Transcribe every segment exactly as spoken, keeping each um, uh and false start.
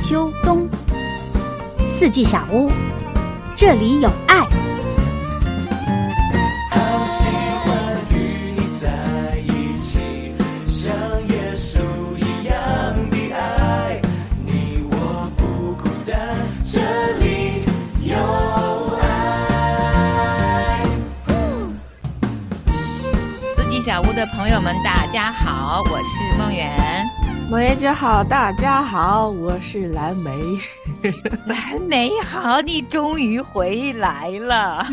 秋、冬，四季小屋，这里有爱。 好喜欢与你在一起，像耶稣一样的爱，你我不孤单，这里有爱。 四季小屋的朋友们，大家好，我是梦圆。 梦圆姐好，大家好，我是蓝莓。 蓝莓好，你终于回来了。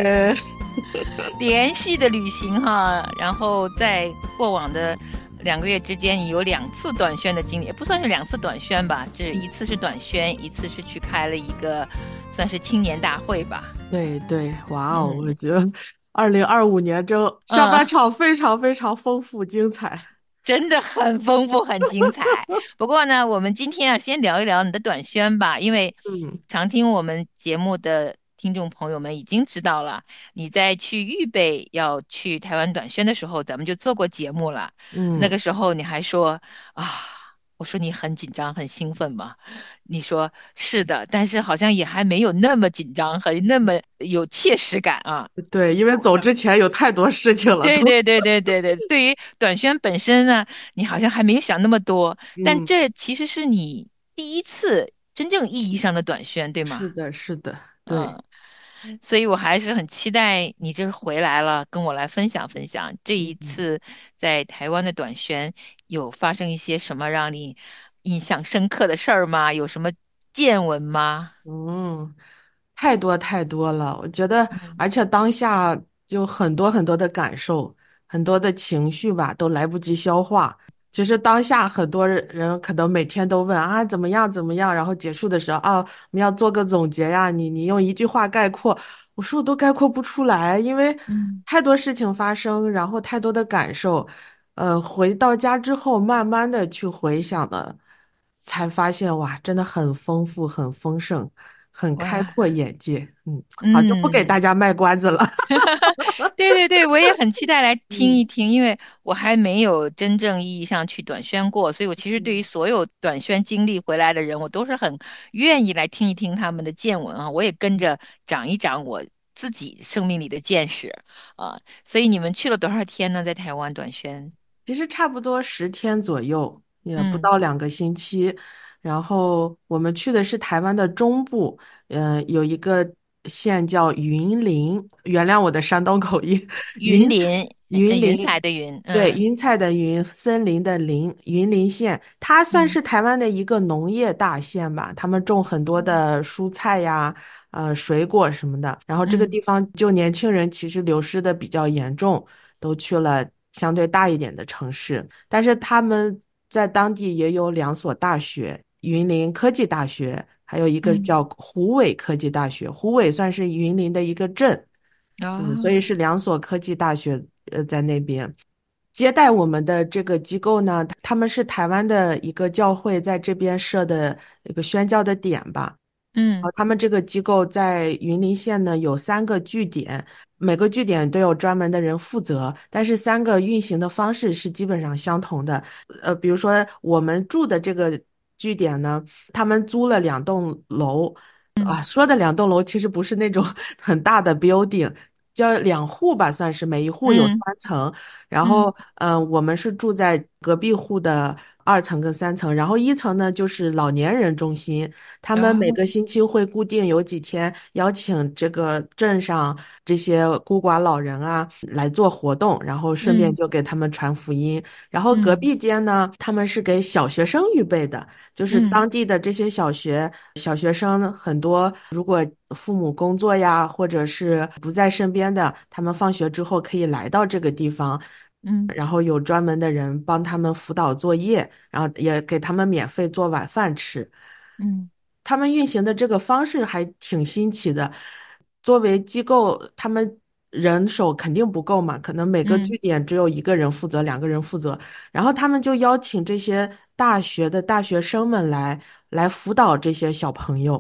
连续的旅行哈，然后在过往的两个月之间，你有两次短宣的经历，也不算是两次短宣吧，这一次是短宣，一次是去开了一个算是青年大会吧。 对对，哇哦， 嗯、 我觉得二零二五年这下半场非常非常丰富精彩。 真的很丰富，很精彩。不过呢，我们今天啊，先聊一聊你的短宣吧，因为嗯常听我们节目的听众朋友们已经知道了，你在去预备要去台湾短宣的时候，咱们就做过节目了。那嗯， 个时候你还说啊，我说你很紧张、很兴奋吗？你说是的，但是好像也还没有那么紧张和那么有切实感啊。 对，因为走之前有太多事情了，都对对对对对对，对于短宣本身呢，你好像还没有想那么多，但嗯， 这其实是你第一次真正意义上的短宣，对吗？ 是的，是的，对， 嗯，所以我还是很期待你这回来了，跟我来分享分享这一嗯次在台湾的短宣有发生一些什么让你印象深刻的事儿吗？有什么见闻吗？ 嗯，太多太多了，我觉得， 嗯而且当下就很多很多的感受，很多的情绪吧，都来不及消化。其实当下很多人可能每天都问啊怎么样怎么样，然后结束的时候啊我们要做个总结呀，你你用一句话概括，我说我都概括不出来，因为嗯， 太多事情发生，然后太多的感受，呃，回到家之后慢慢的去回想的，才发现哇，真的很丰富，很丰盛，很开哇， 阔眼界。嗯，好，就不给嗯。 大家卖关子了。 对对对，我也很期待来听一嗯听，因为我还没有真正意义上去短宣过，所以我其实对于所有短宣经历回来的人，我都是很愿意来听一听他们的见闻啊，我也跟着长一长我自己生命里的见识啊。所以你们去了多少天呢？在台湾短宣？ 其实差不多十天左右，也不嗯， 到两个星期。然后我们去的是台湾的中部，嗯、有一个县叫云林，原谅我的山东口音，云彩云林，呃云云林， 彩的云， 对， 嗯云彩的云，森林的林，云林县，它算嗯是台湾的一个农业大县吧，他们种很多的蔬菜呀，呃，水果什么的。然后这个嗯地方就年轻人其实流失的比较严重。都去了相对大一点的城市，但是他们在当地也有两所大学，云林科技大学，还有一个嗯， 叫虎尾科技大学。虎尾算是云林的一个镇，嗯，所以哦， 是两所科技大学呃在那边。接待我们的这个机构呢，他们是台湾的一个教会在这边设的一个宣教的点吧。 嗯呃，他们这个机构在云林县呢有三个据点，每个据点都有专门的人负责，但是三个运行的方式是基本上相同的。呃，比如说我们住的这个据点呢，他们租了两栋楼， 嗯啊，说的两栋楼其实不是那种很大的 building。叫两户吧，算是每一户有嗯三层，然嗯， 后，嗯、呃我们是住在隔壁户的二层跟三层，然后一层呢就是老年人中心，他们每哦， 个星期会固定有几天邀请这个镇上这些孤寡老人啊来做活动，然后顺便嗯就给他们传福音。然后隔嗯壁间呢，他们是给小学生预备的，就是嗯。 当地的这些小学小学生很多，如果父母工作呀，或者是不在身边的，他们放学之后可以来到这个地方。 嗯然后有专门的人帮他们辅导作业，然后也给他们免费做晚饭吃。 嗯他们运行的这个方式还挺新奇的。作为机构，他们人手肯定不够嘛，可能每个嗯据点只有一个人负责，两个人负责，然后他们就邀请这些大学的大学生们来来辅导这些小朋友。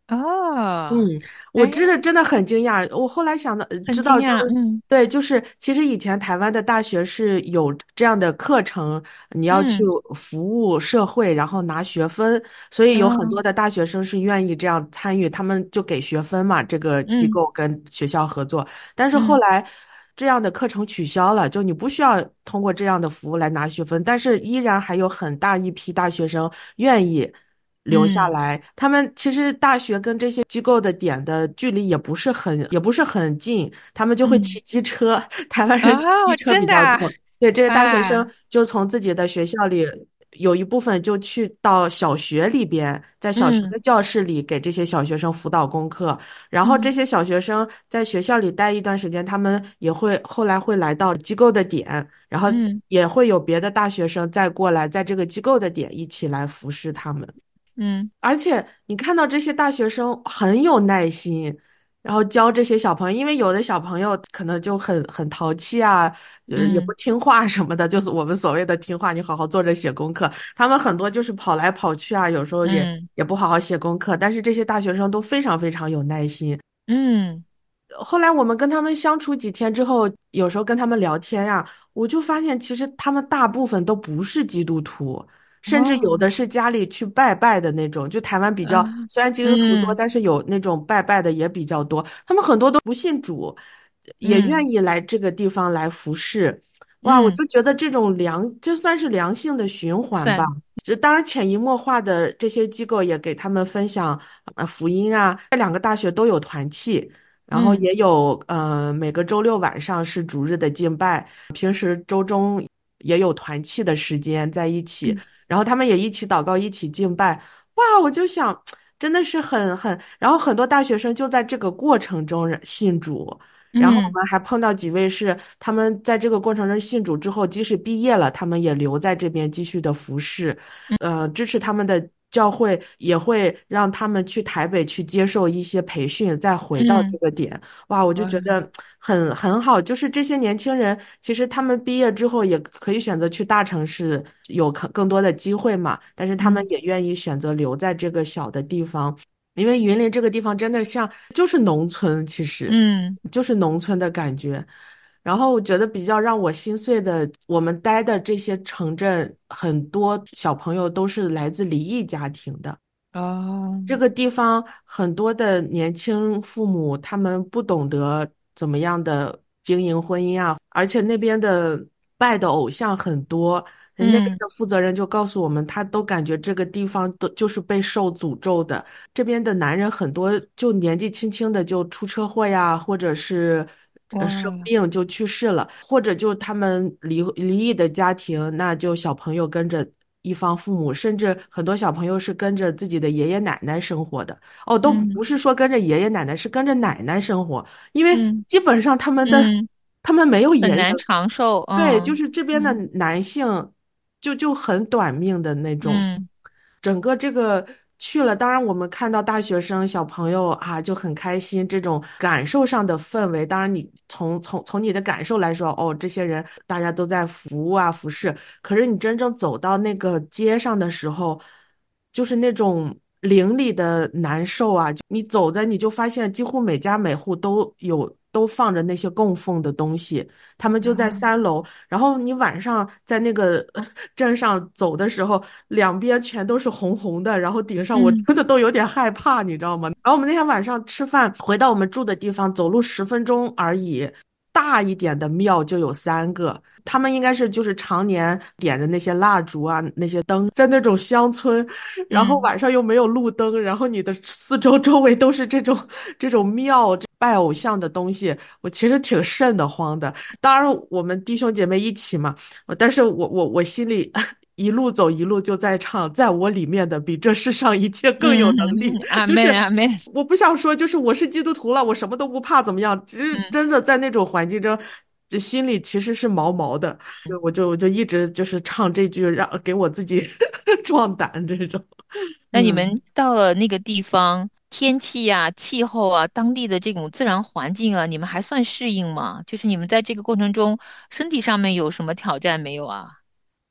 嗯， 哦， 我哎， 真的真的很惊讶。我后来想到，呃知道就很惊讶， 是嗯对，就是其实以前台湾的大学是有这样的课程，你要去嗯， 服务社会，然后拿学分，所以有很哦， 多的大学生是愿意这样参与，他们就给学分嘛，这个机嗯构跟学校合作。但是后嗯来这样的课程取消了，就你不需要通过这样的服务来拿学分，但是依然还有很大一批大学生愿意留下嗯来。他们其实大学跟这些机构的点的距离也不是很也不是很近，他们就会骑嗯， 机车，台湾人骑机哦， 车比真的啊， 较多。对，这些大学哎， 生就从自己的学校里。有一部分就去到小学里边，在小学嗯的教室里给这些小学生辅导功课，然后这嗯些小学生在学校里待一段时间，他们也会后来会来到机构的点，然后嗯也会有别的大学生再过来，在这个机构的点一起来服侍他们。 嗯而且你看到这些大学生很有耐心，然后教这些小朋友，因为有的小朋友可能就很很淘气啊，就是也不嗯听话什么的，就是我们所谓的听话，你好好坐着写功课。他们很多就是跑来跑去啊，有时候也嗯也不好好写功课，但是这些大学生都非常非常有耐心。 嗯， 后来我们跟他们相处几天之后，有时候跟他们聊天呀，我就发现其实他们大部分都不是基督徒，甚至有哦， 的是家里去拜拜的那种。就台湾比较， 嗯虽然基督徒多， 嗯但是有那种拜拜的也比较多。他们很多都不信主，也愿嗯意来这个地方来服侍。哇，我嗯， 就觉得这种良，这算是良性的循环吧。 算， 这当然，潜移默化的这些机构也给他们分享呃福音啊。这两个大学都有团契，然后嗯也有呃每个周六晚上是主日的敬拜，平时周中也有团契的时间在一起， 嗯然后他们也一起祷告，一起敬拜。哇，我就想，真的是很很，然后很多大学生就在这个过程中信主。然后我嗯们还碰到几位是他们在这个过程中信主之后，即使毕业了，他们也留在这边继续的服侍。呃，支持他们的教会也会让他们去台北去接受一些培训，再回到这嗯， 个点。哇，我就觉哇， 得很很好，就是这些年轻人，其实他们毕业之后也可以选择去大城市，有更更多的机会嘛，但是他们嗯也愿意选择留在这个小的地方。因为云林这个地方真的像就是农村，其实嗯就是农村的感觉。然后我觉得比较让我心碎的，我们待的这些城镇，很多小朋友都是来自离异家庭的。 哦， 这个地方很多的年轻父母，他们不懂得怎么样的经营婚姻啊，而且那边的拜的偶像很多。那边嗯的负责人就告诉我们，他都感觉这个地方都就是被受诅咒的。这边的男人很多就年纪轻轻的就出车祸呀，或者是呃生哇， 病就去世了，或者就他们离离异的家庭，那就小朋友跟着一方父母，甚至很多小朋友是跟着自己的爷爷奶奶生活的。哦，都嗯不是说跟着爷爷奶奶，是跟着奶奶生活，因为嗯基本上他们的嗯， 他们没有爷爷。 很难长寿， 对，就嗯是这边的嗯男性就就很短命的那种。 嗯整个这个去了，当然我们看到大学生小朋友啊就很开心，这种感受上的氛围。当然你从从从你的感受来说，哦，这些人大家都在服务啊服侍。可是你真正走到那个街上的时候，就是那种邻里的难受啊！就你走在，你就发现几乎每家每户都有都放着那些供奉的东西，他们就在啊三楼。然后你晚上在那个呃镇上走的时候，两边全都是红红的，然后顶上我嗯真的都有点害怕，你知道吗？然后我们那天晚上吃饭，回到我们住的地方，走路十分钟而已。大一点的庙就有三个，他们应该是就是常年点着那些蜡烛啊，那些灯，在那种乡村，然后嗯晚上又没有路灯，然后你的四周周围都是这种这种庙拜偶像的东西，我其实挺瘆得慌的。当然，我们弟兄姐妹一起嘛，但是我我我心里一路走一路就在唱，在我里面的比这世上一切更有嗯， 能力。 阿就是门阿门， 我不想说，就是我是基督徒了，我什么都不怕，怎么样？其实嗯。 真的在那种环境中，这心里其实是毛毛的。就我就我就一直就是唱这句，让给我自己壮胆这种。 那你嗯。 们到了那个地方，天气呀、气候啊、当地的这种自然环境啊，你们还算适应吗？就是你们在这个过程中，身体上面有什么挑战没有啊？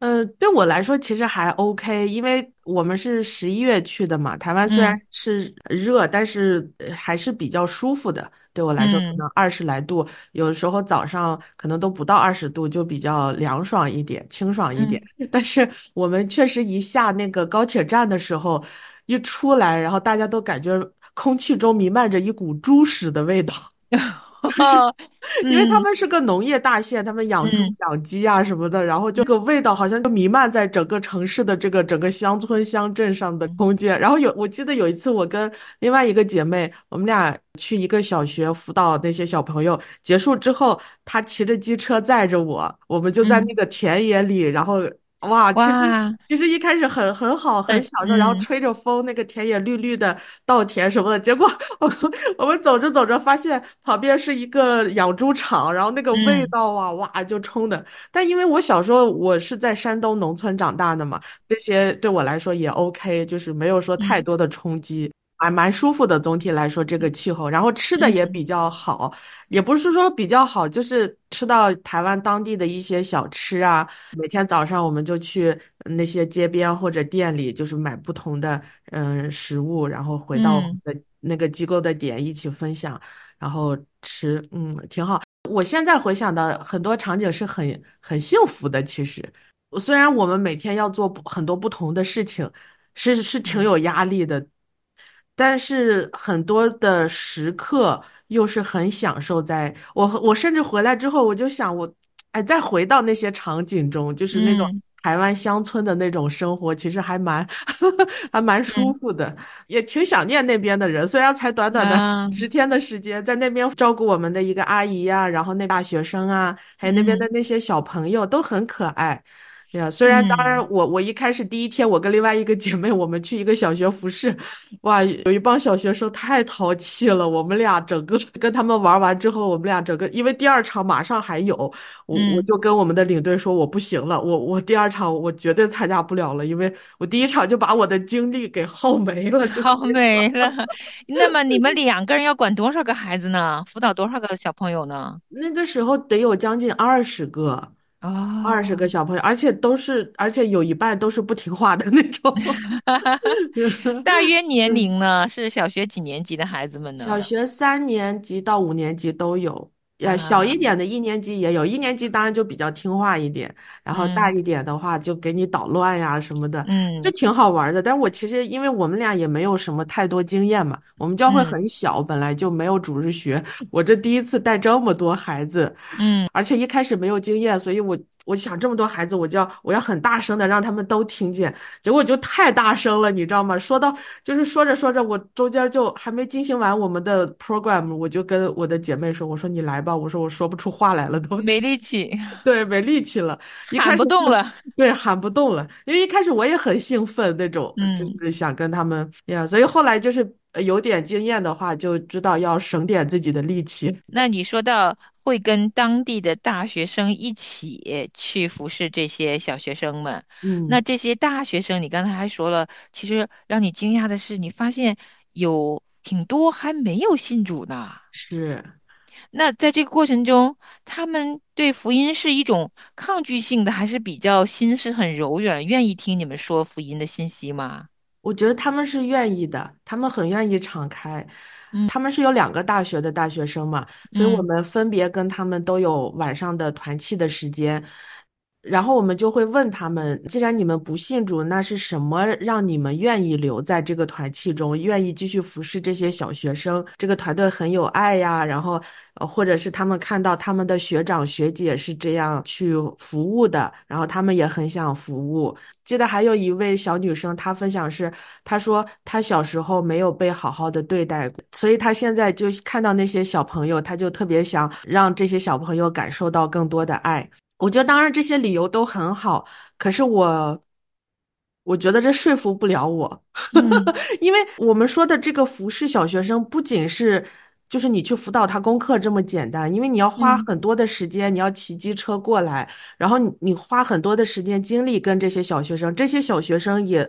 呃，对我来说其实还 OK，因为我们是十一月去的嘛，台湾虽然嗯是热，但是呃还是比较舒服的。对我来说，可嗯能二十来度，有的时候早上可能都不到二十度，就比较凉爽一点，清爽一点。 嗯。 但是我们确实一下那个高铁站的时候，一出来，然后大家都感觉空气中弥漫着一股猪屎的味道。因为他嗯们是个农业大县，他们养猪、 嗯养鸡啊什么的，然后就这个味道好像就弥漫在整个城市的这个整个乡村乡镇上的空间。然后有，我记得有一次我跟另外一个姐妹，我们俩去一个小学辅导那些小朋友，结束之后，她骑着机车载着我，我们就在嗯， 那个田野里，然后哇，其实哇， 其实一开始很很好，很很享受，然后嗯吹着风，那个田野绿绿的稻田什么的。结果我们我们走着走着，发现旁边是一个养猪场，然后那个味嗯道啊，哇，就冲的。但因为我小时候我是在山东农村长大的嘛，这些对我来说也 OK，就是没有说太嗯多的冲击。还蛮舒服的，总体来说这个气候，然后吃的也嗯比较好，也不是说比较好，就是吃到台湾当地的一些小吃啊。每天早上我们就去那些街边或者店里，就是买不同的嗯食物，然后回到我嗯们的那个机构的点一起分享，然后吃，嗯，挺好。我现在回想的很多场景是很很幸福的，其实。虽然我们每天要做不很多不同的事情，是是挺嗯有压力的，但是很多的时刻又是很享受在。我我甚至回来之后，我就想我，哎，再回到那些场景中，就是那种嗯台湾乡村的那种生活，其实还蛮还蛮舒嗯服的，也挺想念那边的人。虽然才短短的啊十天的时间，在那边照顾我们的一个阿姨呀、然后那大学生啊，还有那边的嗯那些小朋友都很可爱。呀，虽然当然嗯， 我我一开始第一天，我跟另外一个姐妹，我们去一个小学服饰，哇，有一帮小学生太淘气了，我们俩整个跟他们玩完之后，我们俩整个因为第二场马上还有，我我嗯， 就跟我们的领队说我不行了，我我第二场我绝对参加不了了，因为我第一场就把我的精力给耗没了，就是好美了。那么你们两个人要管多少个孩子呢？辅导多少个小朋友呢？ 那个时候得有将近二十个。二十个哦， 小朋友，而且都是，而且有一半都是不听话的那种。 大约年龄呢？是小学几年级的孩子们呢？ 小学三年级到五年级都有，呃，小啊， 一点的一年级也有，一年级当然就比较听话一点，然后大嗯一点的话就给你捣乱呀什么的，就嗯挺好玩的。但我其实因为我们俩也没有什么太多经验嘛，我们教会嗯很小，本来就没有主日学，我这第一次带这么多孩子， 嗯， 而且一开始没有经验，所以我我想这么多孩子，我就要我要很大声的让他们都听见，结果就太大声了，你知道吗？说到就是说着说着，我中间就还没进行完我们的 program，我就跟我的姐妹说，我说你来吧，我说我说不出话来了都， 没力气， 对，没力气了，一喊开始就不动了。 对喊不动了，因为一开始我也很兴奋那种，就嗯。 是想跟他们呀，所以后来就是呃有点经验的话，就知道要省点自己的力气。 那你说到会跟当地的大学生一起去服侍这些小学生们，那嗯， 这些大学生，你刚才还说了，其实让你惊讶的是，你发现有挺多还没有信主呢。 是。 那在这个过程中，他们对福音是一种抗拒性的，还是比较心是很柔软，愿意听你们说福音的信息吗？ 我觉得他们是愿意的，他们很愿意敞开。 嗯他们是有两个大学的大学生嘛，所以我嗯们分别跟他们都有晚上的团契的时间。然后我们就会问他们，既然你们不信主，那是什么让你们愿意留在这个团契中，愿意继续服侍这些小学生？这个团队很有爱呀，然后呃，或者是他们看到他们的学长学姐是这样去服务的，然后他们也很想服务。记得还有一位小女生，她分享是，她说她小时候没有被好好的对待过，所以她现在就看到那些小朋友，她就特别想让这些小朋友感受到更多的爱。我觉得当然这些理由都很好，可是我我觉得这说服不了我， 嗯因为我们说的这个服侍小学生不仅是就是你去辅导他功课这么简单，因为你要花嗯很多的时间，你要骑机车过来，然后你你花很多的时间精力跟这些小学生，这些小学生也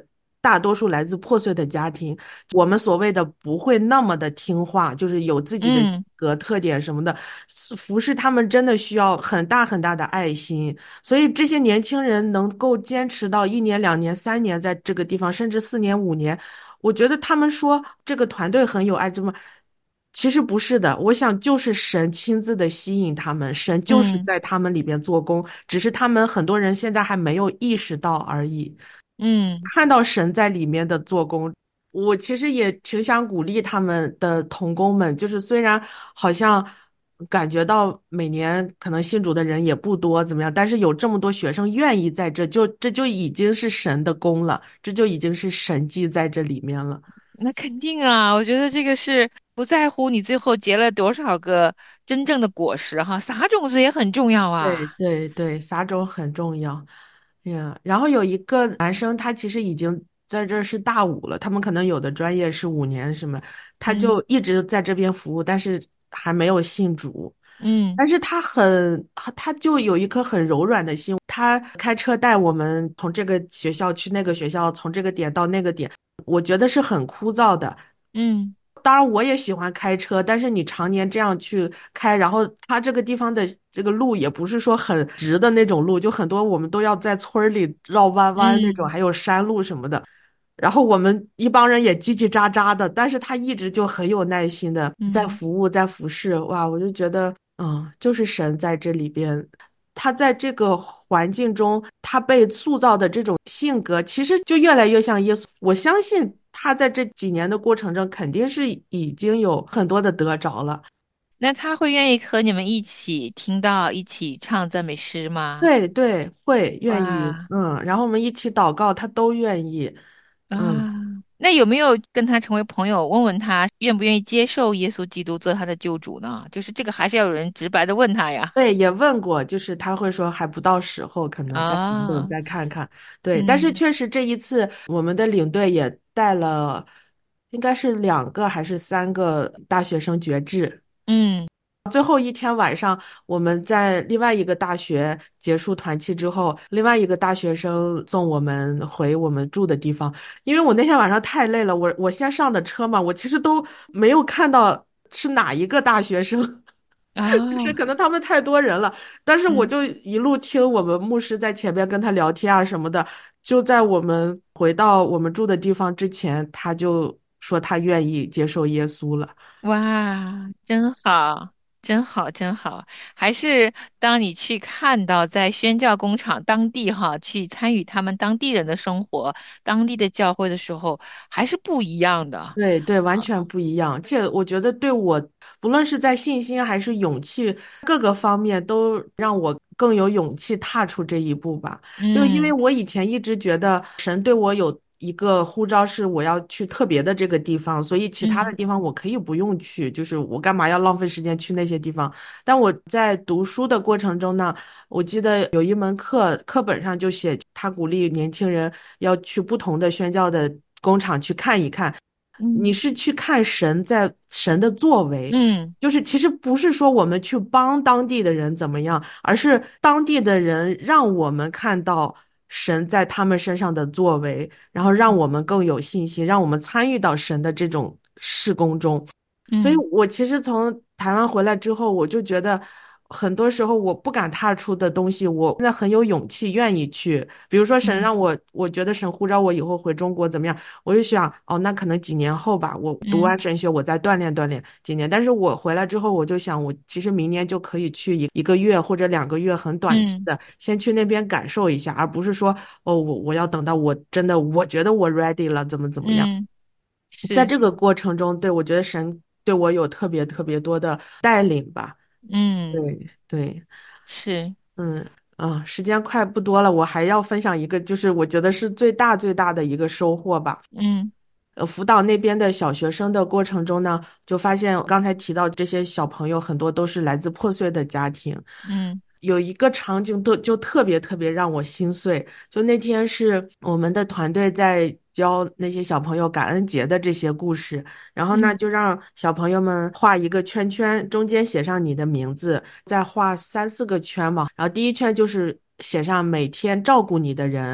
大多数来自破碎的家庭，我们所谓的不会那么的听话，就是有自己的性嗯格特点什么的，服侍他们真的需要很大很大的爱心。所以这些年轻人能够坚持到一年、两年、三年，在这个地方，甚至四年、五年，我觉得他们说这个团队很有爱，这么。其实不是的，我想就是神亲自的吸引他们，神就是嗯在他们里边做工，只是他们很多人现在还没有意识到而已。 嗯。 看到神在里面的做工，我其实也挺想鼓励他们的童工们，就是虽然好像感觉到每年可能信主的人也不多，怎么样，但是有这么多学生愿意在这，就这就已经是神的功了，这就已经是神迹在这里面了。 那肯定啊，我觉得这个是不在乎你最后结了多少个真正的果实哈，撒种子也很重要对啊。 对对，撒种很重要。呀，然后有一个男生，他其实已经在这儿是大五了，他们可能有的专业是五年什么，他嗯就一直在这边服务，但是还没有信主。 嗯但是他很，他就有一颗很柔软的心，他开车带我们从这个学校去那个学校，从这个点到那个点，我觉得是很枯燥的。 嗯当然，我也喜欢开车，但是你常年这样去开，然后它这个地方的这个路也不是说很直的那种路，就很多我们都要在村儿里绕弯弯那种， 嗯还有山路什么的。然后我们一帮人也叽叽喳喳的，但是他一直就很有耐心的在嗯。 服务，在服侍。哇，我就觉得，嗯，就是神在这里边，他在这个环境中，他被塑造的这种性格，其实就越来越像耶稣。我相信他在这几年的过程中，肯定是已经有很多的得着了。 那他会愿意和你们一起听到，一起唱赞美诗吗？ 对对，会愿意， 哇嗯，然后我们一起祷告，他都愿意，嗯。 啊，那有没有跟他成为朋友，问问他愿不愿意接受耶稣基督做他的救主呢？就是这个还是要有人直白的问他呀。 对，也问过，就是他会说还不到时候，可能再等等， 啊， 再看看。对，但是嗯确实这一次我们的领队也带了，应该是两个还是三个大学生绝志。 嗯最后一天晚上，我们在另外一个大学结束团契之后，另外一个大学生送我们回我们住的地方。因为我那天晚上太累了，我我先上的车嘛，我其实都没有看到是哪一个大学生。就是啊可能他们太多人了，但是我嗯。 就一路听我们牧师在前边跟他聊天啊什么的，就在我们回到我们住的地方之前，他就说他愿意接受耶稣了。 哇，真好，真好，真好！还是当你去看到在宣教工厂当地哈，去参与他们当地人的生活、当地的教会的时候，还是不一样的。 对对，完全不一样。而且我觉得对我，不论是在信心还是勇气各个方面，都让我更有勇气踏出这一步吧。就因为嗯我以前一直觉得神对我有一个呼召，是我要去特别的这个地方，所以其他的嗯地方我可以不用去，就是我干嘛要浪费时间去那些地方？但我在读书的过程中呢，我记得有一门课，课本上就写，他鼓励年轻人要去不同的宣教的工厂去看一看。你嗯是去看神在神的作为， 嗯就是其实不是说我们去帮当地的人怎么样，而是当地的人让我们看到神在他们身上的作为，然后让我们更有信心，让我们参与到神的这种事工中。所以嗯我其实从台湾回来之后，我就觉得很多时候我不敢踏出的东西，我现在很有勇气愿意去。比如说神嗯让我，我觉得神呼召我以后回中国怎么样，我就想哦，那可能几年后吧，我读嗯完神学，我再锻炼锻炼几年。但是我回来之后，我就想，我其实明年就可以去一一个月或者两个月，很短期嗯的，先去那边感受一下，而不是说哦，我我要等到我真的我觉得我 ready 了，怎么怎么样。 嗯，是， 在这个过程中，对，我觉得神对我有特别特别多的带领吧。 嗯对对， 是， 嗯啊，时间快不多了，我还要分享一个，就是我觉得是最大最大的一个收获吧。 嗯呃，辅导那边的小学生的过程中呢，就发现刚才提到这些小朋友很多都是来自破碎的家庭， 嗯有一个场景都就特别特别让我心碎。就那天是我们的团队在教那些小朋友感恩节的这些故事，然后呢嗯就让小朋友们画一个圈圈，中间写上你的名字，再画三四个圈嘛。然后第一圈就是写上每天照顾你的人，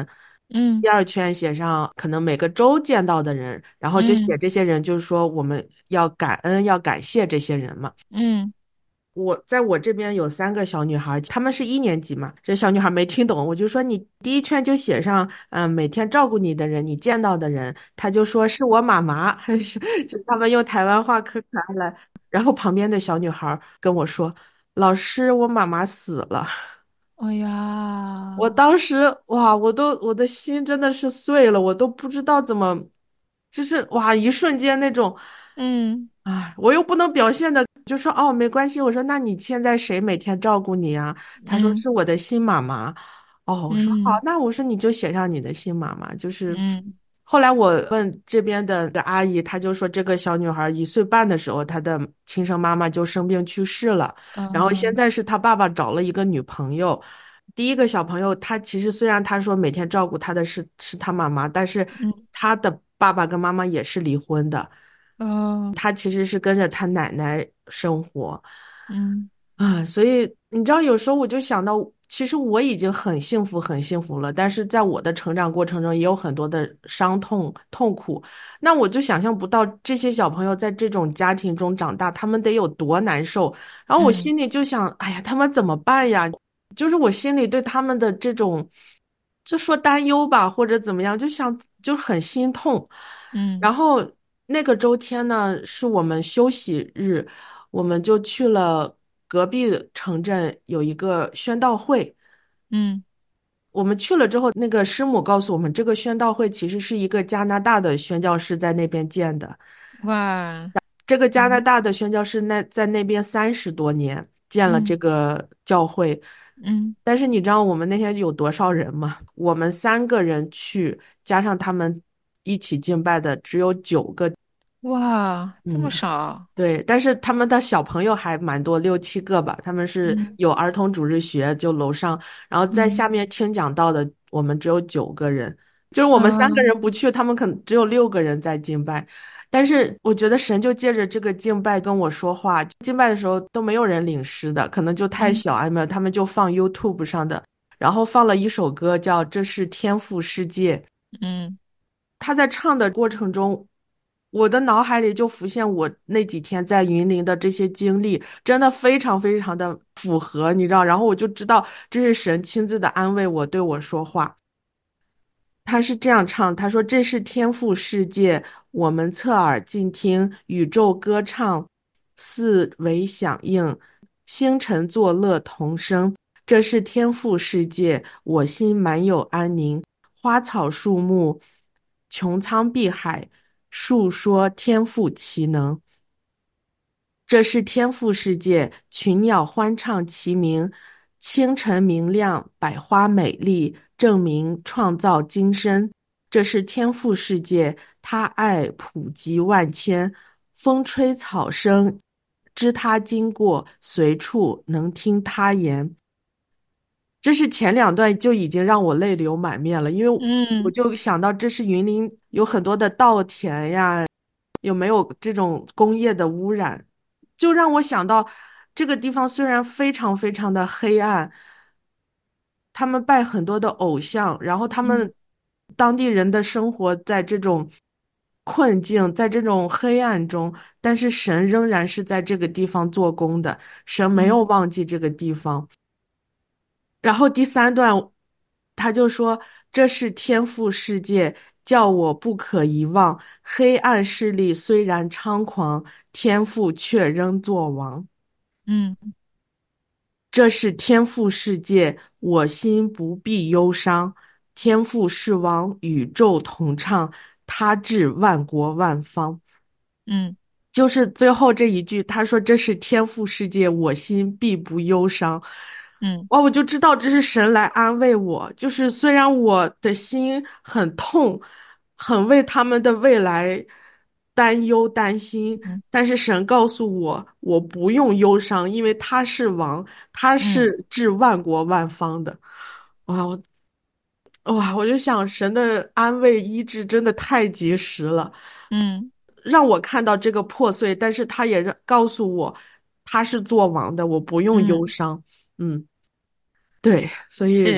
嗯第二圈写上可能每个州见到的人，然后就写嗯这些人，就是说我们要感恩，要感谢这些人嘛。 嗯我在我这边有三个小女孩，她们是一年级嘛。这小女孩没听懂，我就说你第一圈就写上，嗯、每天照顾你的人，你见到的人。她就说是我妈妈，是就是他们用台湾话可可爱了。然后旁边的小女孩跟我说，老师，我妈妈死了。 哎我呀， 当时哇，我都我的心真的是碎了，我都不知道怎么，就是哇，一瞬间那种。 嗯哎，我又不能表现的就说哦没关系，我说那你现在谁每天照顾你啊？他说嗯是我的新妈妈。哦，我说好， 嗯那我说你就写上你的新妈妈。就是嗯后来我问这边的的阿姨，她就说这个小女孩一岁半的时候，她的亲生妈妈就生病去世了，然后现嗯在是她爸爸找了一个女朋友。第一个小朋友，他其实虽然他说每天照顾他的是是他妈妈，但是嗯他的爸爸跟妈妈也是离婚的。 哦他其实是跟着他奶奶生活嗯啊，所以你知道，有时候我就想到，其实我已经很幸福、很幸福了，但是在我的成长过程中也有很多的伤痛、痛苦。那我就想象不到这些小朋友在这种家庭中长大，他们得有多难受。然后我嗯心里就想，哎呀，他们怎么办呀？就是我心里对他们的这种，就说担忧吧，或者怎么样，就想就很心痛。 嗯然后那个周天呢，是我们休息日，我们就去了隔壁城镇有一个宣道会。 嗯， 我们去了之后，那个师母告诉我们，这个宣道会其实是一个加拿大的宣教士在那边建的。 哇， 这个加拿嗯大的宣教士那在那边三十多年建了这嗯个教会。 嗯， 但是你知道我们那天有多少人吗？我们三个人去，加上他们一起敬拜的只有九个。 哇，这么嗯， 少， 对，但是他们的小朋友还蛮多，六七个吧。他们是嗯有儿童主日学，就楼上，然后在嗯下面听讲道的，我们只有九个人。就是我们三个啊人不去，他们可能只有六个人在敬拜。但是我觉得神就借着这个敬拜跟我说话。敬拜的时候都没有人领诗的，可能就太嗯小，哎没有，他们就放 YouTube 上的，然后放了一首歌叫《这是天赋世界》。 嗯他在唱的过程中，我的脑海里就浮现我那几天在云林的这些经历，真的非常非常的符合，你知道，然后我就知道这是神亲自的安慰我，对我说话。他是这样唱，他说：“这是天赋世界，我们侧耳静听，宇宙歌唱，四维响应，星辰作乐同声。这是天赋世界，我心满有安宁。花草树木，穹苍碧海，述说天赋奇能。这是天赋世界，群鸟欢唱齐鸣，清晨明亮，百花美丽，证明创造今生。这是天赋世界，他爱普及万千，风吹草生，知他经过，随处能听他言。”这是前两段就已经让我泪流满面了，因为我嗯就想到这是云林有很多的稻田呀，有没有这种工业的污染，就让我想到这个地方虽然非常非常的黑暗，他们拜很多的偶像，然后他嗯们当地人的生活在这种困境，在这种黑暗中，但是神仍然是在这个地方做工的，神没有嗯忘记这个地方。然后第三段，他就说：“这是天赋世界，叫我不可遗忘。黑暗势力虽然猖狂，天赋却仍作王。 嗯这是天赋世界，我心不必忧伤。天赋是王，宇宙同唱，他治万国万方。” 嗯就是最后这一句，他说：“这是天赋世界，我心必不忧伤。” 嗯哇，我就知道这是神来安慰我。就是虽然我的心很痛，很为他们的未来担忧担心， 嗯但是神告诉我，我不用忧伤，因为他是王，他嗯是治万国万方的。哇，我哇，我就想神的安慰医治真的太及时了。 嗯， 让我看到这个破碎，但是他也让告诉我他是做王的，我不用忧嗯伤。嗯，对，所以是啊。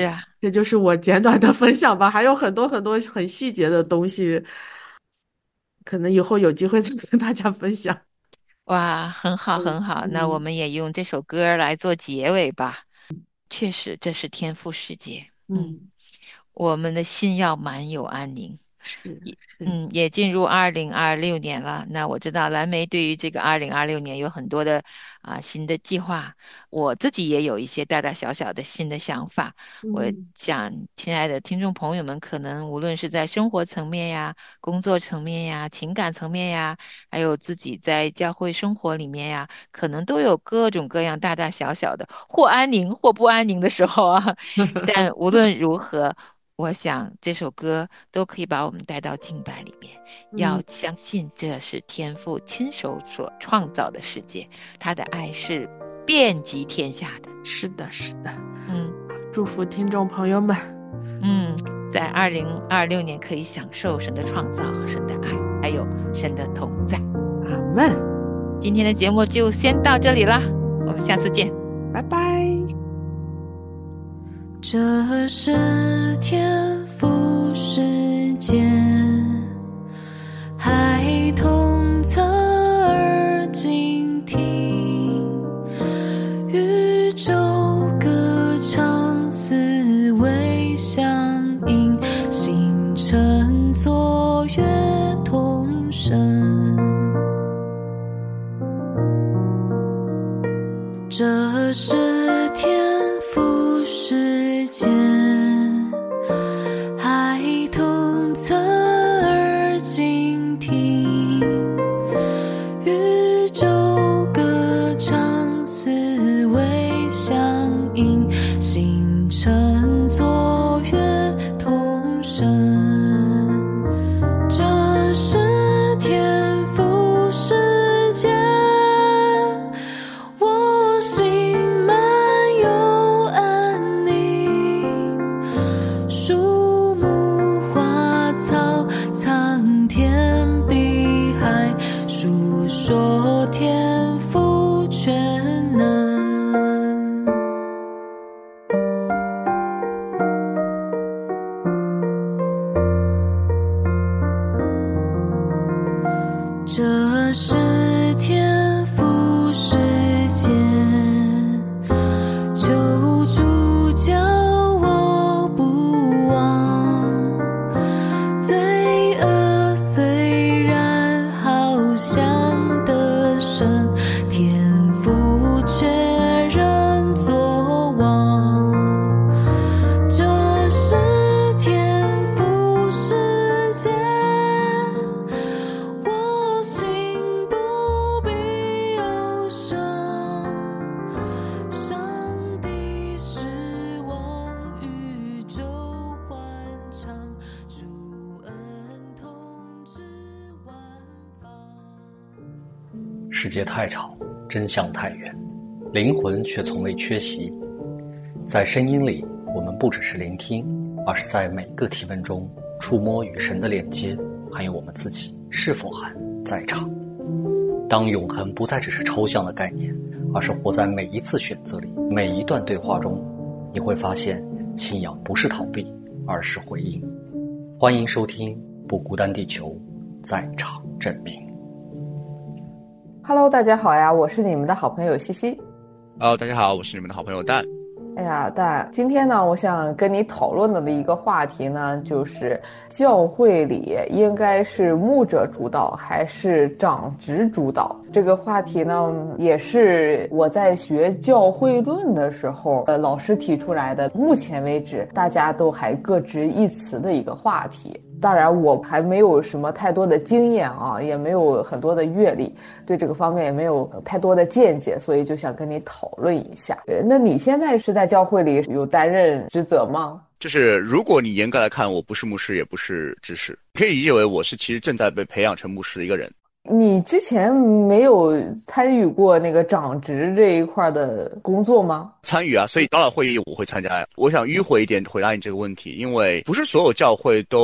这就是我简短的分享吧，还有很多很多很细节的东西，可能以后有机会再跟大家分享。 哇，很好嗯很好，那我嗯们也用这首歌来做结尾吧。确实，这是天赋世界。嗯， 嗯， 我们的心要满有安宁。 是也是， 嗯，也进入二零二六年了。那我知道蓝莓对于这个二零二六年有很多的啊、新的计划，我自己也有一些大大小小的新的想法。我嗯想，亲爱的听众朋友们，可能无论是在生活层面呀、工作层面呀、情感层面呀，还有自己在教会生活里面呀，可能都有各种各样大大小小的，或安宁或不安宁的时候啊。但无论如何，我想这首歌都可以把我们带到敬拜里面。要嗯， 相信这是天父亲手所创造的世界，他的爱是遍及天下的。 是的，是的， 嗯祝福听众朋友们。 嗯，在二零二六年可以享受神的创造和神的爱，还有神的同在。 阿门， 今天的节目就先到这里啦，我们下次见。 拜拜。 这是天赋世界，孩童侧耳倾听，宇宙歌唱思维相应，星辰作乐同声。这是天赋世界，孩童侧耳倾听，宇宙歌唱思维相应，星辰作乐同声。这是天赋世界，我心满有安宁，树木花草苍天碧海，述说天赋全能。这是天赋世界，求主教我不忘，罪恶虽然好像得胜，天赋却仍作王。这是天赋世界，我心不必忧伤，上帝是王，宇宙欢唱，主恩统治万方。 世界太吵，真相太远，灵魂却从未缺席。在声音里，我们不只是聆听，而是在每个提问中触摸与神的链接，还有我们自己是否还在场。当永恒不再只是抽象的概念，而是活在每一次选择里，每一段对话中，你会发现信仰不是逃避，而是回应。欢迎收听不孤单地球，在场证明。 Hello， 大家好呀，我是你们的好朋友西西。 Hello，大家好，我是你们的好朋友蛋。 哎呀，蛋，今天呢，我想跟你讨论的一个话题呢，就是教会里应该是牧者主导还是长执主导？这个话题呢，也是我在学教会论的时候，呃，老师提出来的，目前为止大家都还各执一词的一个话题。当然我还没有什么太多的经验啊，也没有很多的阅历，对这个方面也没有太多的见解，所以就想跟你讨论一下。那你现在是在教会里有担任职责吗？ 就是如果你严格来看，我不是牧师也不是执事，可以理解为我是其实正在被培养成牧师的一个人。 你之前没有参与过那个长执这一块的工作吗？ 参与啊，所以长老会议我会参加呀。我想迂回一点回答你这个问题，因为不是所有教会都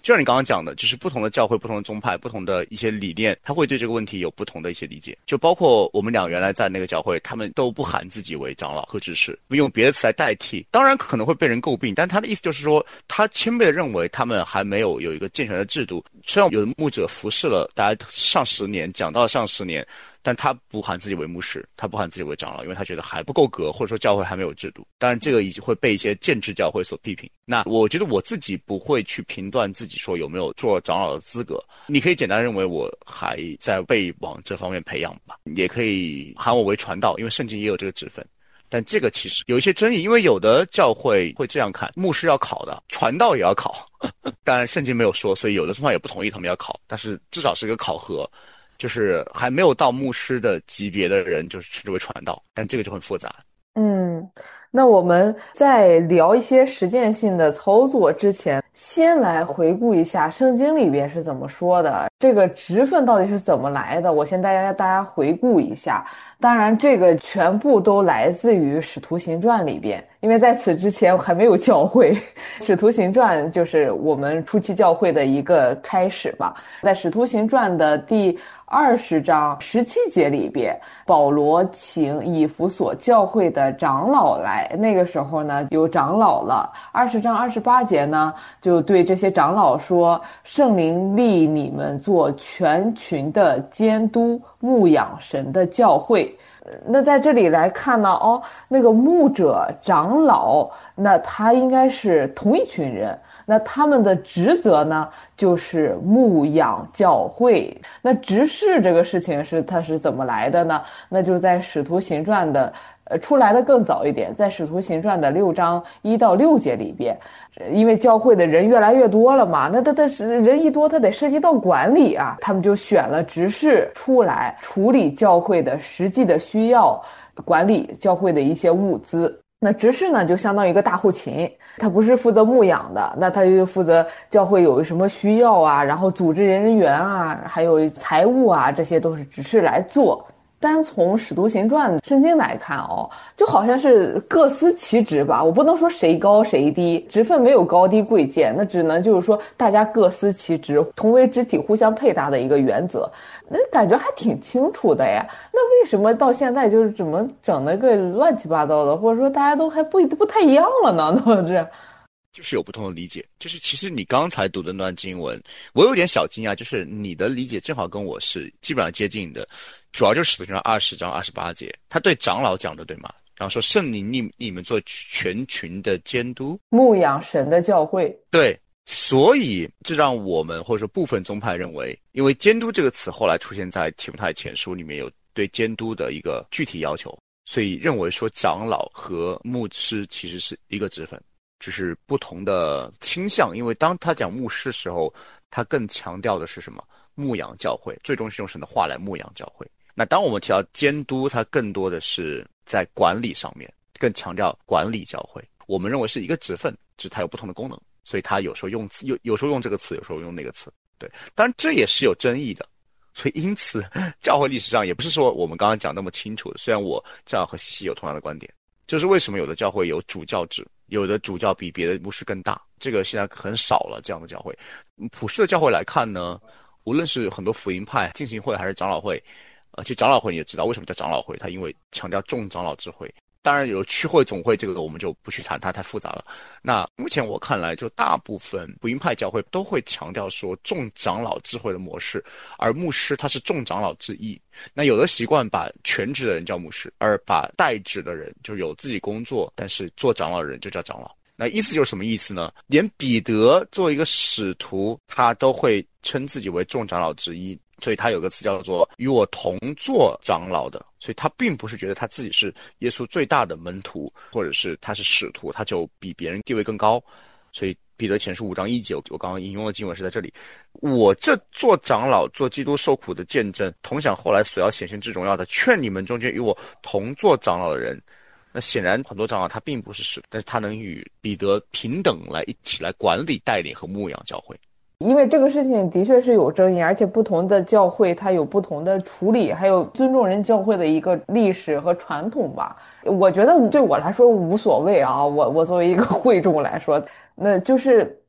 就像你刚刚讲的，就是不同的教会、不同的宗派、不同的一些理念，他会对这个问题有不同的一些理解。就包括我们俩原来在那个教会，他们都不喊自己为长老和执事，用别的词来代替。当然可能会被人诟病，但他的意思就是说，他谦卑的认为他们还没有有一个健全的制度。虽然有的牧者服侍了大家上十年，讲到上十年，但他不喊自己为牧师，他不喊自己为长老，因为他觉得还不够格，或者说教会还没有制度。当然这个已经会被一些建制教会所批评。那我觉得我自己不会去评断自己说有没有做长老的资格，你可以简单认为我还在被往这方面培养吧，也可以喊我为传道，因为圣经也有这个职分。但这个其实有一些争议，因为有的教会会这样看，牧师要考的，传道也要考。当然圣经没有说，所以有的宗派也不同意他们要考，但是至少是个考核，就是还没有到牧师的级别的人就是称之为传道，但这个就很复杂。 嗯，那我们在聊一些实践性的操作之前，先来回顾一下圣经里边是怎么说的，这个职分到底是怎么来的，我先大家大家回顾一下。当然这个全部都来自于使徒行传里边，因为在此之前还没有教会，使徒行传就是我们初期教会的一个开始吧。在使徒行传的第二十章十七节里边，保罗请以弗所教会的长老来，那个时候呢有长老了。二十章二十八节呢就对这些长老说，圣灵立你们做全群的监督，牧养神的教会。那在这里来看呢，哦，那个牧者、长老，那他应该是同一群人，那他们的职责呢，就是牧养教会。那执事这个事情是它是怎么来的呢？那就在使徒行传的呃出来的更早一点，在使徒行传的六章一到六节里边，因为教会的人越来越多了嘛，那他他人一多，他得涉及到管理啊，他们就选了执事出来处理教会的实际的需要，管理教会的一些物资。那执事呢就相当于一个大后勤，他不是负责牧养的，那他就负责教会有什么需要啊，然后组织人员啊，还有财务啊，这些都是执事来做。单从使徒行传圣经来看哦，就好像是各司其职吧，我不能说谁高谁低，职分没有高低贵贱，那只能就是说大家各司其职，同为肢体互相配搭的一个原则，那感觉还挺清楚的呀。那为什么到现在就是怎么整那个乱七八糟的，或者说大家都还不不太一样了呢？那这就是有不同的理解，就是其实你刚才读的那段经文，我有点小惊讶，就是你的理解正好跟我是基本上接近的，主要就是使徒行传二十章二十八节，他对长老讲的，对吗？然后说圣灵立你们做全群的监督， 牧养神的教会。 对，所以这让我们或者说部分宗派认为，因为监督这个词后来出现在提摩太前书里面有对监督的一个具体要求，所以认为说长老和牧师其实是一个职分，只是不同的倾向。因为当他讲牧师的时候，他更强调的是什么？牧养教会，最终是用神的话来牧养教会。那当我们提到监督，它更多的是在管理上面，更强调管理教会。我们认为是一个职分，只是它有不同的功能，所以他有时候用词有有时候用这个词，有时候用那个词。对，当然这也是有争议的。所以因此教会历史上也不是说我们刚刚讲那么清楚的，虽然我这样和西西有同样的观点，就是为什么有的教会有主教制，有的主教比别的牧师更大，这个现在很少了。这样的教会，普世的教会来看呢，无论是很多福音派、浸信会还是长老会，呃，其实长老会你也知道为什么叫长老会，它因为强调众长老之会。当然有区会总会，这个我们就不去谈，它太复杂了。那目前我看来，就大部分福音派教会都会强调说众长老智慧的模式，而牧师他是众长老之一。那有的习惯把全职的人叫牧师，而把代职的人，就有自己工作但是做长老的人就叫长老。那意思就是什么意思呢？连彼得作为一个使徒，他都会称自己为众长老之一，所以他有个词叫做与我同做长老的，所以他并不是觉得他自己是耶稣最大的门徒，或者是他是使徒，他就比别人地位更高。所以彼得前书五章一节，我刚刚引用的经文是在这里，我这做长老做基督受苦的见证，同享后来所要显现之荣耀的，劝你们中间与我同做长老的人。那显然很多长老他并不是使徒，但是他能与彼得平等来一起来管理带领和牧养教会。 因为这个事情的确是有争议，而且不同的教会它有不同的处理，还有尊重人教会的一个历史和传统吧。我觉得对我来说无所谓啊，我我作为一个会众来说，那就是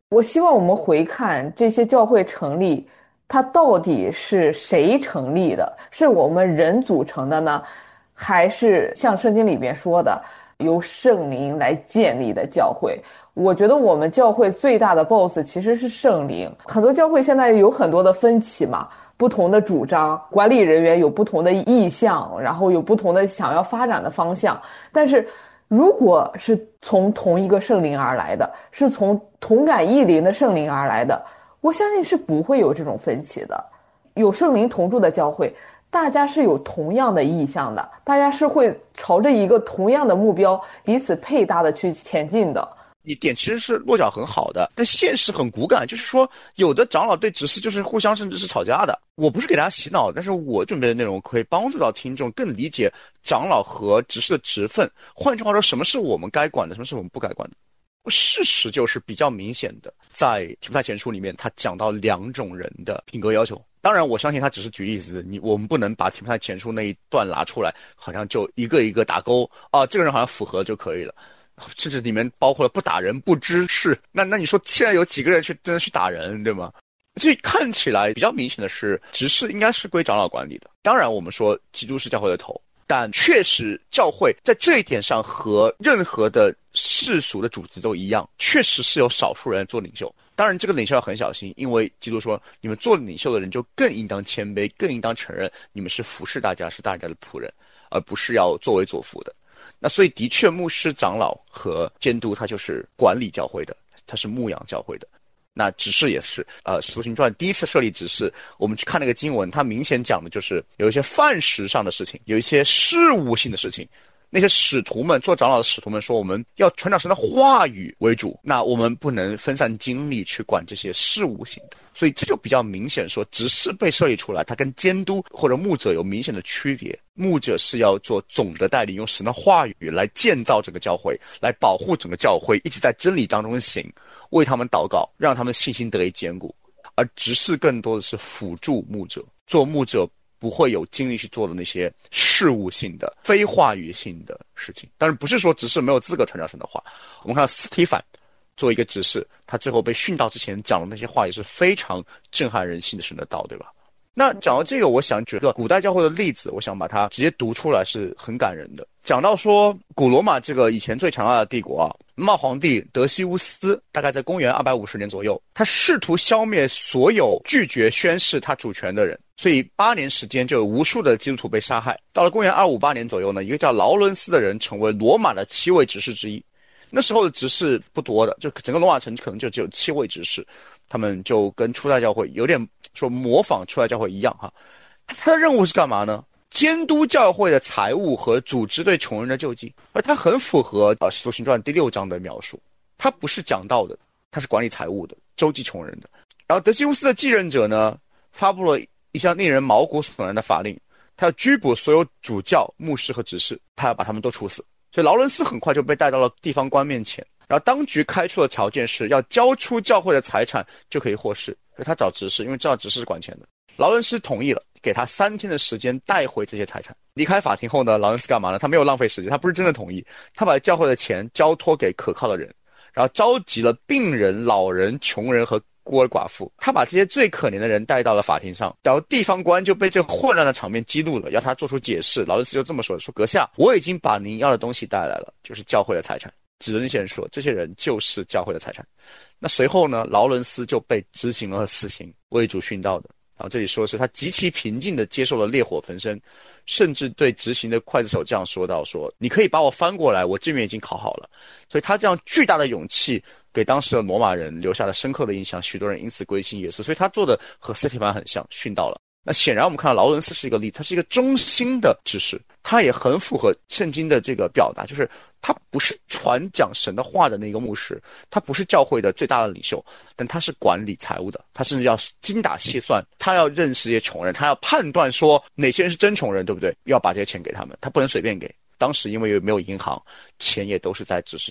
我希望我们回看这些教会成立，它到底是谁成立的？是我们人组成的呢，还是像圣经里边说的，由圣灵来建立的教会？我觉得我们教会最大的 boss 其实是圣灵。很多教会现在有很多的分歧嘛，不同的主张，管理人员有不同的意向，然后有不同的想要发展的方向。但是如果是从同一个圣灵而来的，是从同感异灵的圣灵而来的，我相信是不会有这种分歧的。有圣灵同住的教会，大家是有同样的意向的，大家是会朝着一个同样的目标彼此配搭的去前进的。 你点其实是落脚很好的，但现实很骨感，就是说有的长老对执事就是互相甚至是吵架的。我不是给大家洗脑，但是我准备的内容可以帮助到听众更理解长老和执事的职分。换句话说，什么是我们该管的，什么是我们不该管的。事实就是比较明显的，在提摩太前书里面他讲到两种人的品格要求。当然我相信他只是举例子，你我们不能把提摩太前书那一段拿出来好像就一个一个打勾啊，这个人好像符合就可以了，甚至里面包括了不打人不知事。那那你说现在有几个人去真的去打人，对吗？所以看起来比较明显的是执事应该是归长老管理的。当然我们说基督是教会的头，但确实教会在这一点上和任何的世俗的组织都一样，确实是有少数人做领袖。当然这个领袖要很小心，因为基督说你们做领袖的人就更应当谦卑，更应当承认你们是服侍大家，是大家的仆人，而不是要作威作福的。那所以的确牧师长老和监督他就是管理教会的，他是牧养教会的。那执事也是，呃，使徒行传第一次设立执事，我们去看那个经文，它明显讲的就是有一些饭食上的事情，有一些事务性的事情。那些使徒们，做长老的使徒们说，我们要传讲神的话语为主，那我们不能分散精力去管这些事务性的。所以这就比较明显说，执事被设立出来，它跟监督或者牧者有明显的区别。牧者是要做总的带领，用神的话语来建造这个教会，来保护整个教会一直在真理当中行，为他们祷告，让他们信心得以坚固。而执事更多的是辅助牧者，做牧者不会有精力去做的那些事务性的非话语性的事情。当然不是说执事没有资格传讲神的话，我们看到司提反作为一个执事，他最后被殉道之前讲的那些话也是非常震撼人心的神的道，对吧？那讲到这个，我想举个古代教会的例子，我想把它直接读出来，是很感人的。讲到说古罗马这个以前最强大的帝国啊，罗马皇帝德西乌斯大概在公元二百五十年左右，他试图消灭所有拒绝宣誓他主权的人，所以八年时间就有无数的基督徒被杀害。到了公元二五八年左右呢，一个叫劳伦斯的人成为罗马的七位执事之一。那时候的执事不多的，就整个罗马城可能就只有七位执事，他们就跟初代教会有点说模仿初代教会一样哈。他的任务是干嘛呢？监督教会的财务和组织对穷人的救济，而他很符合呃《使徒行传》第六章的描述。他不是讲道的，他是管理财务的，周济穷人的。然后德西乌斯的继任者呢，发布了一项令人毛骨悚然的法令，他要拘捕所有主教、牧师和执事，他要把他们都处死。所以劳伦斯很快就被带到了地方官面前，然后当局开出的条件是要交出教会的财产就可以获释，所以他找执事，因为知道执事是管钱的。劳伦斯同意了，给他三天的时间带回这些财产。离开法庭后呢，劳伦斯干嘛呢？他没有浪费时间，他不是真的同意，他把教会的钱交托给可靠的人，然后召集了病人、老人、穷人和孤儿寡妇，他把这些最可怜的人带到了法庭上，然后地方官就被这混乱的场面激怒了，要他做出解释。劳伦斯就这么说，说阁下，我已经把您要的东西带来了，就是教会的财产。指着那些人说，这些人就是教会的财产。那随后呢，劳伦斯就被执行了死刑，为主殉道的。然后这里说是他极其平静地接受了烈火焚身，甚至对执行的刽子手这样说道，说你可以把我翻过来，我这边已经烤好了。所以他这样巨大的勇气给当时的罗马人留下了深刻的印象，许多人因此归信耶稣。所以他做的和司提反很像，殉道了。那显然我们看到劳伦斯是一个例子，他是一个忠心的执事，他也很符合圣经的这个表达，就是他不是传讲神的话的那个牧师，他不是教会的最大的领袖，但他是管理财务的，他甚至要精打细算，他要认识这些穷人，他要判断说哪些人是真穷人，对不对？要把这些钱给他们，他不能随便给。当时因为没有银行，钱也都是在执事这边。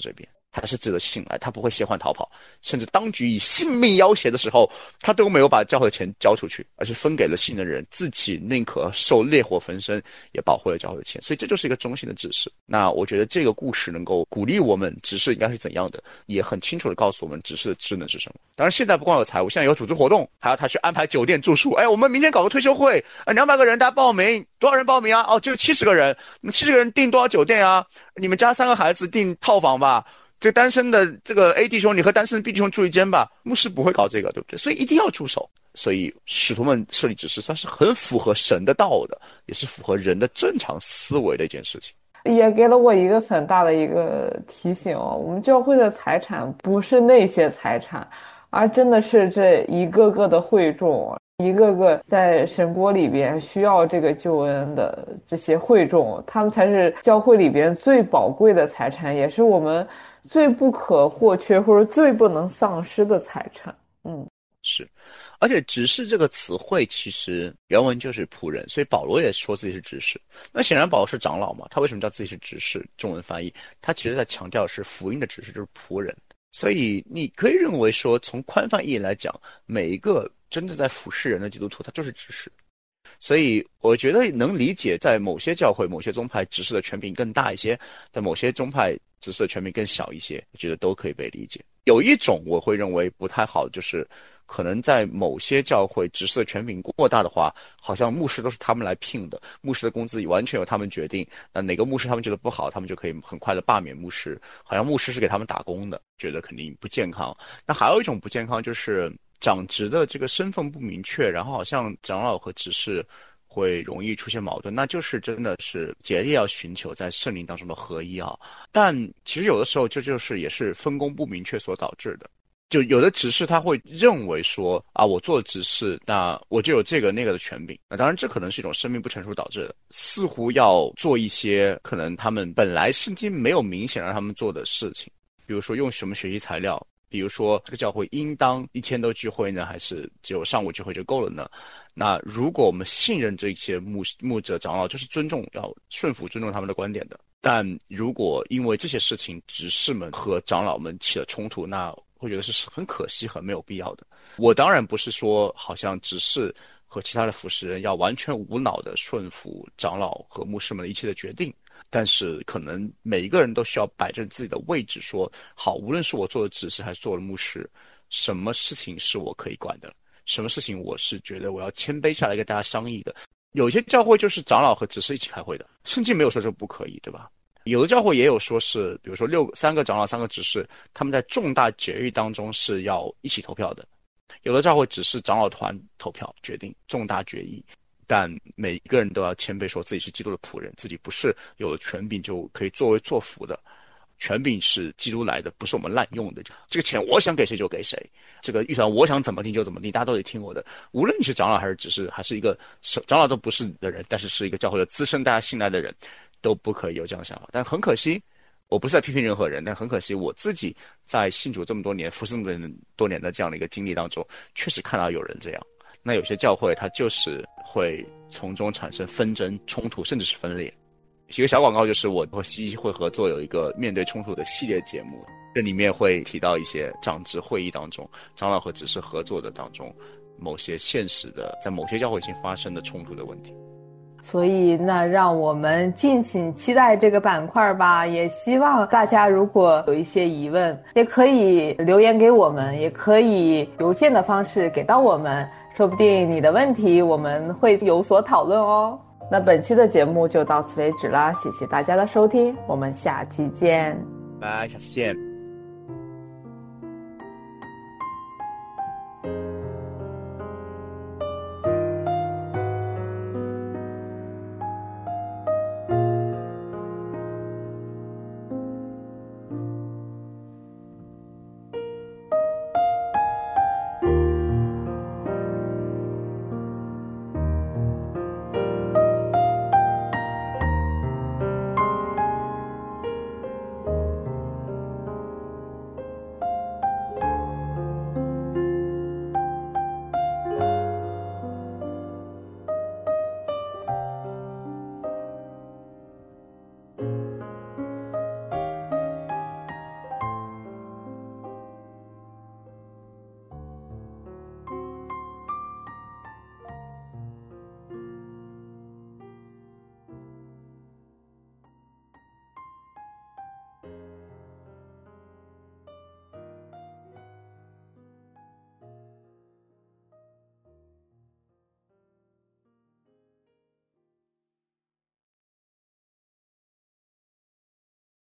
他是值得信赖，他不会携换逃跑，甚至当局以性命要挟的时候，他都没有把教会的钱交出去，而是分给了信任的人，自己宁可受烈火焚身也保护了教会的钱。所以这就是一个中性的指示。那我觉得这个故事能够鼓励我们执事应该是怎样的，也很清楚的告诉我们执事的职能是什么。当然现在不光有财务，现在有组织活动，还要他去安排酒店住宿。哎，我们明天搞个退休会，呃，两百个人大家报名，多少人报名啊？哦，就七十个人，那七十个人订多少酒店啊？你们家三个孩子订套房吧。这单身的这个 A 弟兄，你和单身的 B 弟兄住一间吧。牧师不会搞这个，对不对？所以一定要住手。所以使徒们设立指示，它是很符合神的道的，也是符合人的正常思维的一件事情。 也给了我一个很大的一个提醒哦，我们教会的财产不是那些财产，而真的是这一个个的会众，一个个在神国里边需要这个救恩的这些会众，他们才是教会里边最宝贵的财产，也是我们最不可或缺或者最不能丧失的财产。嗯， 是。而且执事这个词汇其实原文就是仆人，所以保罗也说自己是执事。那显然保罗是长老嘛，他为什么叫自己是执事？中文翻译他其实在强调是福音的执事，就是仆人。所以你可以认为说，从宽泛意义来讲，每一个真的在服侍人的基督徒他就是执事。所以我觉得能理解，在某些教会某些宗派执事的权柄更大一些，在某些宗派执事的权柄更小一些，我觉得都可以被理解。有一种我会认为不太好，就是可能在某些教会执事的权柄过大的话，好像牧师都是他们来聘的，牧师的工资完全由他们决定，那哪个牧师他们觉得不好，他们就可以很快的罢免牧师，好像牧师是给他们打工的，觉得肯定不健康。那还有一种不健康，就是长职的这个身份不明确，然后好像长老和执事会容易出现矛盾，那就是真的是竭力要寻求在圣灵当中的合一啊。但其实有的时候这就是也是分工不明确所导致的。就有的执事他会认为说啊，我做执事，那我就有这个那个的权柄。那当然这可能是一种生命不成熟导致的，似乎要做一些可能他们本来圣经没有明显让他们做的事情，比如说用什么学习材料，比如说这个教会应当一天都聚会呢，还是只有上午聚会就够了呢？那如果我们信任这些牧牧者长老，就是尊重，要顺服尊重他们的观点的。但如果因为这些事情执事们和长老们起了冲突，那会觉得是很可惜很没有必要的。我当然不是说好像执事和其他的服侍人要完全无脑的顺服长老和牧师们的一切的决定，但是可能每一个人都需要摆正自己的位置，说好，无论是我做了执事还是做了牧师，什么事情是我可以管的，什么事情我是觉得我要谦卑下来跟大家商议的。有些教会就是长老和执事一起开会的，圣经没有说这不可以，对吧？有的教会也有说是，比如说六三个长老三个执事，他们在重大决议当中是要一起投票的。有的教会只是长老团投票决定重大决议，但每一个人都要谦卑，说自己是基督的仆人，自己不是有了权柄就可以作威作福的。权柄是基督来的，不是我们滥用的。这个钱我想给谁就给谁，这个预算我想怎么定就怎么定，大家都得听我的。无论你是长老还是只是还是一个长老都不是的人，但是是一个教会的资深大家信赖的人，都不可以有这样的想法。但很可惜，我不是在批评任何人，但很可惜我自己在信主这么多年服侍这么多年的这样的一个经历当中，确实看到有人这样。那有些教会它就是会从中产生纷争冲突，甚至是分裂。一个小广告，就是我和西会合作有一个面对冲突的系列节目，这里面会提到一些长执会议当中，长老和执事合作的当中，某些现实的在某些教会已经发生的冲突的问题。 所以那让我们敬请期待这个板块吧，也希望大家如果有一些疑问，也可以留言给我们，也可以邮件的方式给到我们，说不定你的问题我们会有所讨论哦。那本期的节目就到此为止啦，谢谢大家的收听，我们下期见， 拜，下次见。